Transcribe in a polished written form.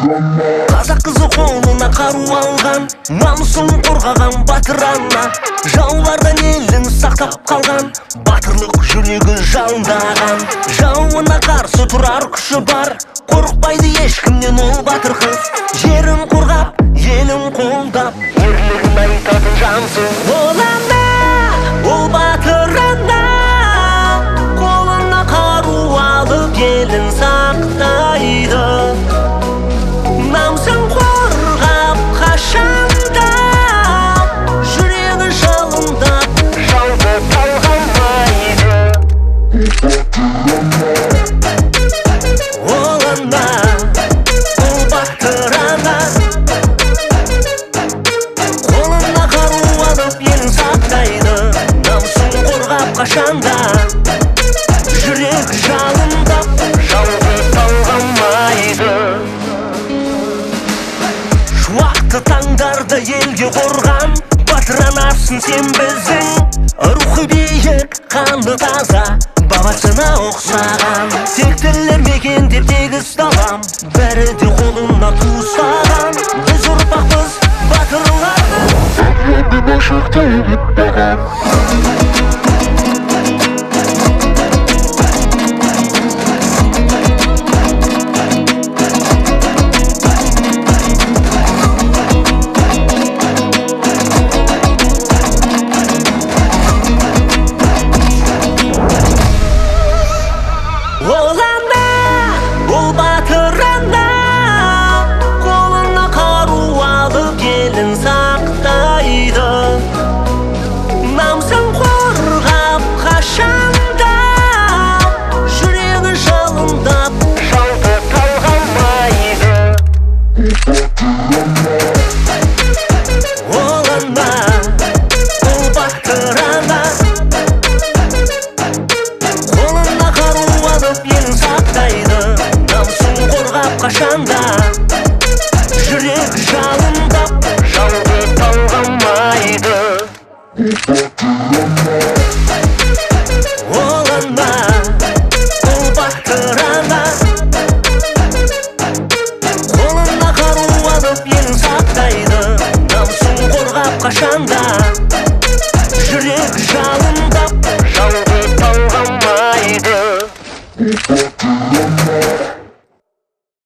Қазақ қызы қолына қару алған, намысын қорғаған батыр ана. Жаулардан елін сақтап қалған, батырлық жүрегі жалындаған. Жауына қарсы тұрар күші бар, қорықпайды ешкімнен ол батыр қыз. Жерін қорғап, елін қолдап, ерлігін айтатын жансыз. Ол ана, ол батыр ана, қолына қару алып елін сақтайды. Намысын қорғап қашанда, жүрегі жалындап, жауды талғамайды. Ол ана, ол батыр ана, қолына қару алып елін сақтайды. Намысын қорғап қашанда, жүрегі жалындап, жауды талғамайды. Уақыты таңдарда елге қорған, батыр анасың сен біздің. Рухы биік, қаны таза, бабасына ұқсаған. Тектілер мекендеп тегіс далам, бәрі де қолына ту ұстаған. Біз ұрпақпыз батырлардың, әділді башықты ебіттаған. Ол ана, ол батыр ана, қолына қару алып елін сақтайды. Намысын қорғап қашанда, жүрегі жалындап, жауды талғамайды. Ол ана, ол батыр ана, елін сақтайды, намысын қорғап қашанда.